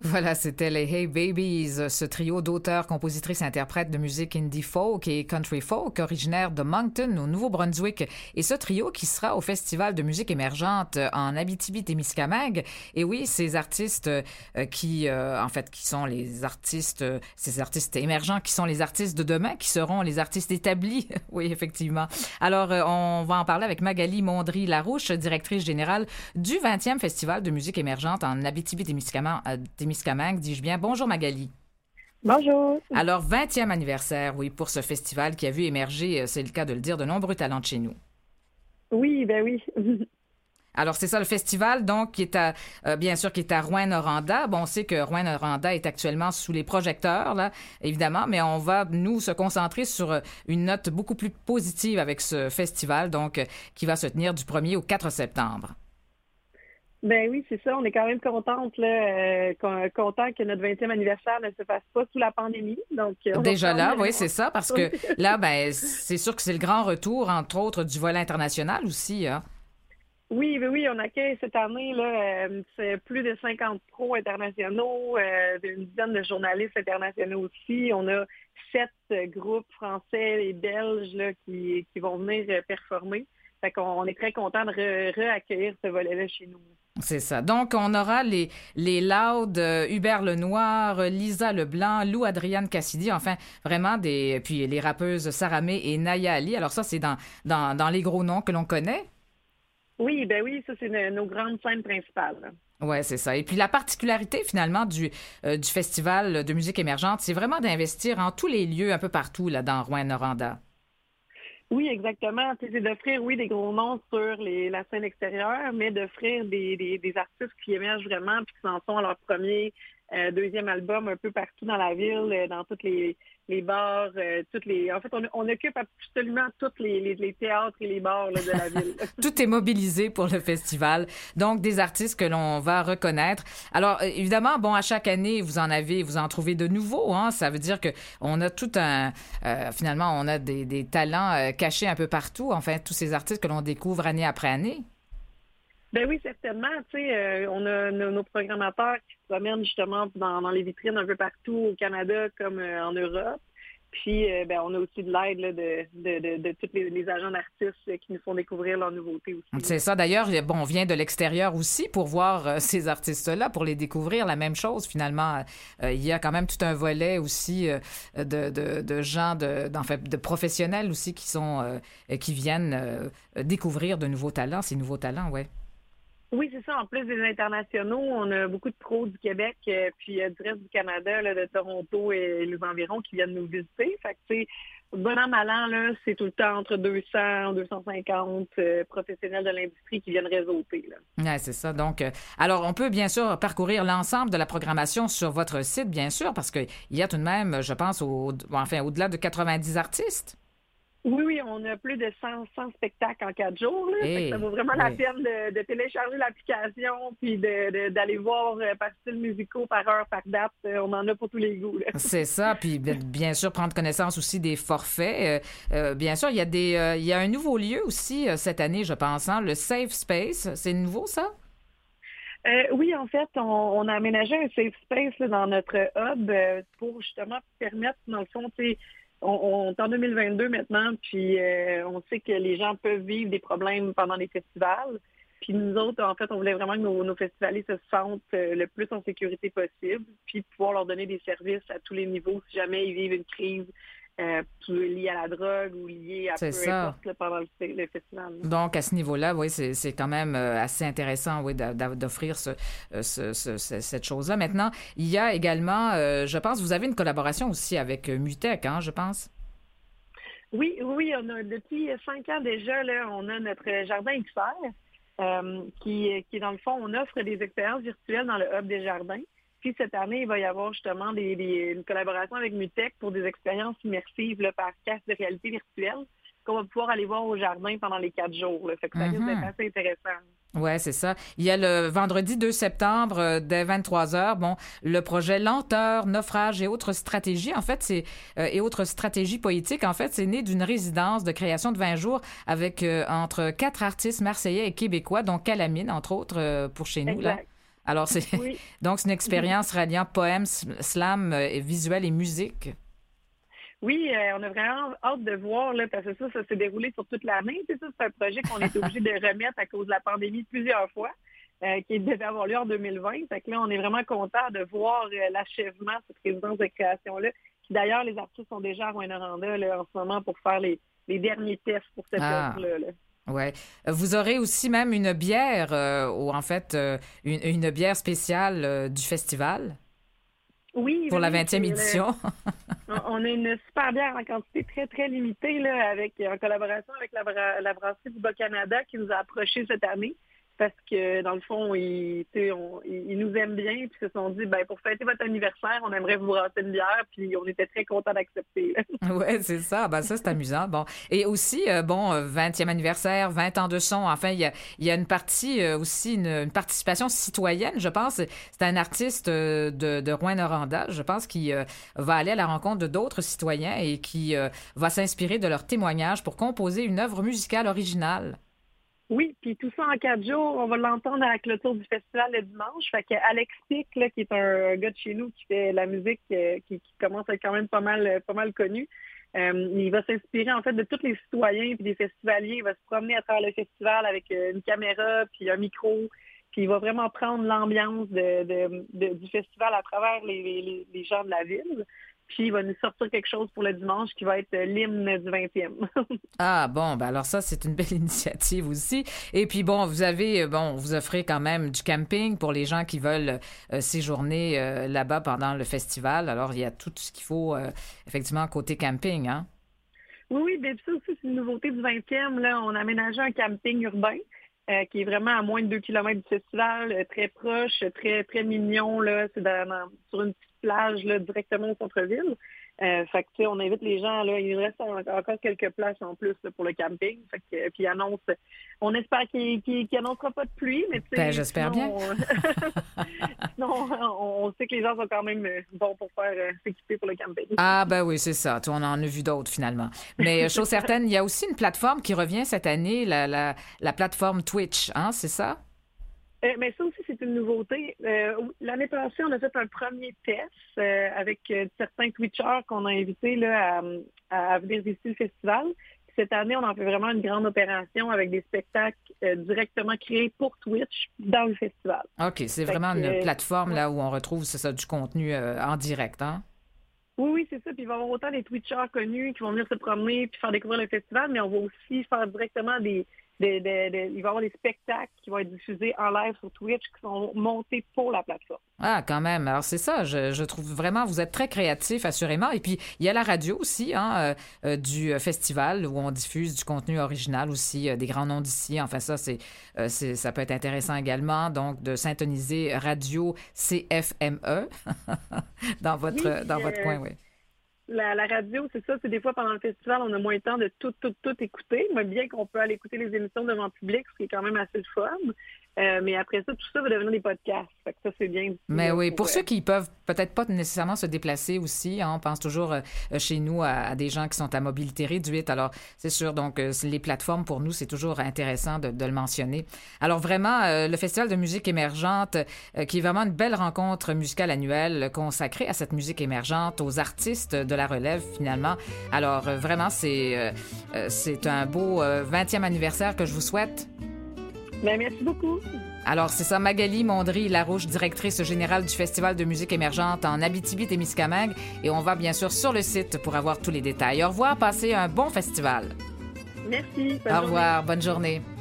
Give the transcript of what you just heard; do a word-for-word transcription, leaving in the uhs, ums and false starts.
Voilà, c'était les Hey Babies, ce trio d'auteurs, compositrices, interprètes de musique indie folk et country folk originaire de Moncton au Nouveau-Brunswick. Et ce trio qui sera au Festival de musique émergente en Abitibi-Témiscamingue. Et oui, ces artistes euh, qui, euh, en fait, qui sont les artistes, euh, ces artistes émergents qui sont les artistes de demain, qui seront les artistes établis. Oui, effectivement. Alors, euh, on va en parler avec Magali Mondry-Larouche, directrice générale du vingtième Festival de musique émergente en Abitibi-Témiscamingue. Euh, Témiscamingue, dis-je bien. Bonjour Magali. Bonjour. Alors, vingtième anniversaire, oui, pour ce festival qui a vu émerger, c'est le cas de le dire, de nombreux talents de chez nous. Oui, ben oui. Alors, c'est ça le festival, donc, qui est à, euh, bien sûr, qui est à Rouyn-Noranda. Bon, on sait que Rouyn-Noranda est actuellement sous les projecteurs, là, évidemment, mais on va, nous, se concentrer sur une note beaucoup plus positive avec ce festival, donc, qui va se tenir du premier au quatre septembre. Ben oui, c'est ça. On est quand même contente, là, euh, content que notre vingtième anniversaire ne se fasse pas sous la pandémie. Donc, déjà là, oui, c'est ça, parce que là, ben, c'est sûr que c'est le grand retour, entre autres, du volet international aussi, hein. Oui, ben oui, on accueille cette année là, euh, c'est plus de cinquante pros internationaux, euh, une dizaine de journalistes internationaux aussi. On a sept euh, groupes français et belges là, qui, qui vont venir euh, performer. Fait qu'on on est très content de re- re-accueillir ce volet-là chez nous. C'est ça. Donc, on aura les, les Loud, euh, Hubert Lenoir, Lisa Leblanc, Lou Adrienne Cassidy, enfin, vraiment des... Puis les rappeuses Sarah May et Naya Ali. Alors ça, c'est dans, dans, dans les gros noms que l'on connaît. Oui, ben oui, ça, c'est nos, nos grandes scènes principales. Oui, c'est ça. Et puis la particularité, finalement, du, euh, du Festival de musique émergente, c'est vraiment d'investir en tous les lieux, un peu partout, là, dans Rouyn-Noranda. Oui, exactement. C'est d'offrir, oui, des gros noms sur les, la scène extérieure, mais d'offrir des, des, des artistes qui émergent vraiment puis qui en sont à leur premier, euh, deuxième album un peu partout dans la ville, dans tous les, les bars, euh, toutes les. En fait, on, on occupe absolument tous les, les, les théâtres et les bars là, de la ville. Tout est mobilisé pour le festival. Donc, des artistes que l'on va reconnaître. Alors, évidemment, bon, à chaque année, vous en avez, vous en trouvez de nouveaux, hein. Ça veut dire que on a tout un, euh, finalement, on a des, des talents euh, cachés un peu partout. Enfin, tous ces artistes que l'on découvre année après année. Ben oui, certainement. Tu sais, euh, on a nos, nos programmateurs qui se promènent justement dans, dans les vitrines un peu partout au Canada comme euh, en Europe. Puis, euh, ben, on a aussi de l'aide là, de, de, de, de tous les, les agents d'artistes qui nous font découvrir leurs nouveautés aussi. C'est ça. D'ailleurs, bon, on vient de l'extérieur aussi pour voir euh, ces artistes-là, pour les découvrir. La même chose, finalement. Euh, il y a quand même tout un volet aussi euh, de, de, de gens, de, en fait, de professionnels aussi qui sont, euh, qui viennent euh, découvrir de nouveaux talents, ces nouveaux talents, ouais. Oui, c'est ça. En plus des internationaux, on a beaucoup de pros du Québec, euh, puis euh, du reste du Canada, là, de Toronto et les environs qui viennent nous visiter. Fait que, tu sais, bon an, mal an, là, c'est tout le temps entre deux cents, deux cent cinquante euh, professionnels de l'industrie qui viennent réseauter, là. Oui, c'est ça. Donc, euh, alors, on peut bien sûr parcourir l'ensemble de la programmation sur votre site, bien sûr, parce qu'il y a tout de même, je pense, au, enfin, au-delà de quatre-vingt-dix artistes. Oui, oui, on a plus de cent, cent spectacles en quatre jours. Là. Hey, ça vaut vraiment oui. la peine de, de télécharger l'application puis de, de, d'aller voir euh, par style musicaux, par heure, par date. Euh, on en a pour tous les goûts. Là. C'est ça. Puis bien sûr, prendre connaissance aussi des forfaits. Euh, euh, bien sûr, il y a des, euh, il y a un nouveau lieu aussi euh, cette année, je pense, hein, le Safe Space. C'est nouveau, ça? Euh, oui, en fait, on, on a aménagé un Safe Space là, dans notre hub euh, pour justement permettre, dans le fond, tu sais, On, on est en deux mille vingt-deux maintenant, puis euh, on sait que les gens peuvent vivre des problèmes pendant les festivals. Puis nous autres, en fait, on voulait vraiment que nos, nos festivaliers se sentent euh, le plus en sécurité possible, puis pouvoir leur donner des services à tous les niveaux si jamais ils vivent une crise euh, liée à la drogue ou liée à c'est peu ça. importe là, pendant le, le festival. Donc, à ce niveau-là, oui, c'est, c'est quand même euh, assez intéressant, oui, d'offrir ce, ce, ce, ce, cette chose-là. Maintenant, il y a également, euh, je pense, vous avez une collaboration aussi avec euh, Mutech, hein, je pense? Oui, oui, on a depuis cinq ans déjà, là, on a notre jardin X R, euh, qui, qui, dans le fond, on offre des expériences virtuelles dans le hub des jardins. Puis cette année, il va y avoir justement des, des, une collaboration avec Mutech pour des expériences immersives là, par casque de réalité virtuelle qu'on va pouvoir aller voir au jardin pendant les quatre jours. Là. Fait que ça risque d'être assez intéressant. Oui, c'est ça. Il y a le vendredi deux septembre, euh, dès vingt-trois heures, bon, le projet Lenteur, Naufrage et autres stratégies. En fait, c'est euh, et autres stratégies poétiques. En fait, c'est né d'une résidence de création de vingt jours avec euh, entre quatre artistes marseillais et québécois, dont Calamine, entre autres, euh, pour chez nous. Exact. Là. Alors, c'est Oui. donc c'est une expérience ralliant poème, slam, euh, visuel et musique. Oui, euh, on a vraiment hâte de voir, là, parce que ça, ça s'est déroulé sur toute l'année. C'est ça, c'est un projet qu'on est obligé de remettre à cause de la pandémie plusieurs fois, euh, qui devait avoir lieu en deux mille vingt. Fait que là, on est vraiment content de voir euh, l'achèvement de cette résidence de création-là. Puis d'ailleurs, les artistes sont déjà à Rouyn-Noranda là, en ce moment pour faire les, les derniers tests pour cette Ah. œuvre-là. Là. Ouais. Vous aurez aussi même une bière, euh, ou en fait, euh, une, une bière spéciale euh, du festival Oui, pour oui, la oui, vingtième c'est édition. le- on a une super bière en quantité très, très limitée, là, avec, en collaboration avec la, bra- la brasserie du Bas-Canada qui nous a approchés cette année. Parce que, dans le fond, ils, tu sais, on- ils ils nous aiment bien, puis se sont dit, ben pour fêter votre anniversaire, on aimerait vous brasser une bière, puis on était très contents d'accepter. là. Ouais, c'est ça. Ben, ça, c'est amusant. Bon. Et aussi, euh, bon, euh, vingtième anniversaire, vingt ans de son. Enfin, il y a, il y a une partie euh, aussi, une, une participation citoyenne, je pense. C'est un artiste euh, de, de Rouyn-Noranda, je pense, qui euh, va aller à la rencontre de d'autres citoyens et qui euh, va s'inspirer de leurs témoignages pour composer une œuvre musicale originale. Oui, puis tout ça en quatre jours, on va l'entendre à la clôture du festival le dimanche. Fait que Alex Pic, là, qui est un gars de chez nous qui fait la musique, euh, qui, qui commence à être quand même pas mal, pas mal connu, euh, il va s'inspirer en fait de tous les citoyens puis des festivaliers. Il va se promener à travers le festival avec euh, une caméra puis un micro. Puis il va vraiment prendre l'ambiance de, de, de- du festival à travers les, les, les gens de la ville. Puis il va nous sortir quelque chose pour le dimanche qui va être euh, l'hymne du vingtième. Ah bon, ben alors ça, c'est une belle initiative aussi. Et puis bon, vous avez, euh, bon, vous offrez quand même du camping pour les gens qui veulent euh, séjourner euh, là-bas pendant le festival. Alors, il y a tout ce qu'il faut, euh, effectivement, côté camping, hein? Oui, oui, bien ça aussi, c'est une nouveauté du vingtième. Là, on a aménagé un camping urbain euh, qui est vraiment à moins de deux kilomètres du festival, euh, très proche, très très mignon. Là, c'est dans- dans- sur une petite plage là, directement au centre-ville. Euh, fait que, tu sais, on invite les gens, là, il reste en- encore quelques places en plus là, pour le camping. Fait que, euh, puis il annonce, on espère qu'il qu'il, qu'il annoncera pas de pluie, mais tu sais, Ben, j'espère bien. sinon, on- sinon, on, on sait que les gens sont quand même euh, bons pour faire euh, s'équiper pour le camping. Ah ben oui, c'est ça. On en a vu d'autres finalement. Mais euh, chose certaine, il y a aussi une plateforme qui revient cette année, la, la, la plateforme Twitch, hein, c'est ça? Euh, mais ça aussi, c'est une nouveauté. Euh, l'année passée, on a fait un premier test euh, avec euh, certains Twitchers qu'on a invités là, à, à venir visiter le festival. Puis cette année, on en fait vraiment une grande opération avec des spectacles euh, directement créés pour Twitch dans le festival. OK, c'est Fait vraiment que, une euh, plateforme ouais. là où on retrouve, c'est ça, du contenu euh, en direct, hein? Oui, oui, c'est ça. Puis il va y avoir autant des Twitchers connus qui vont venir se promener puis faire découvrir le festival, mais on va aussi faire directement des... des- des- des- il va y avoir des spectacles qui vont être diffusés en live sur Twitch qui sont montés pour la plateforme. Ah, quand même. Alors, c'est ça. Je, je trouve vraiment, vous êtes très créatif, assurément. Et puis, il y a la radio aussi, hein, euh, euh, du euh, festival où on diffuse du contenu original aussi, euh, des grands noms d'ici. Enfin, ça, c'est, euh, c'est, ça peut être intéressant également. Donc, de syntoniser Radio C F M E dans votre, Oui, dans puis, votre euh, coin, oui. La, la radio, c'est ça, c'est des fois pendant le festival, on a moins de temps de tout, tout, tout écouter, mais bien qu'on peut aller écouter les émissions devant le public, ce qui est quand même assez le fun. Euh, mais après ça, tout ça va devenir des podcasts. Fait que ça, c'est bien. aussi, Mais là, oui, pour euh, ceux qui peuvent peut-être pas nécessairement se déplacer aussi, hein, on pense toujours euh, chez nous à, à des gens qui sont à mobilité réduite. Alors, c'est sûr, donc euh, les plateformes, pour nous, c'est toujours intéressant de, de le mentionner. Alors, vraiment, euh, le Festival de musique émergente, euh, qui est vraiment une belle rencontre musicale annuelle consacrée à cette musique émergente, aux artistes de la relève, finalement. Alors, euh, vraiment, c'est, euh, euh, c'est un beau euh, vingtième anniversaire que je vous souhaite. Ben, merci beaucoup. Alors, c'est ça, Magali Mondry-Larouche, directrice générale du Festival de musique émergente en Abitibi-Témiscamingue. Et on va bien sûr sur le site pour avoir tous les détails. Au revoir, passez un bon festival. Merci. Bonne Au journée. revoir, bonne journée.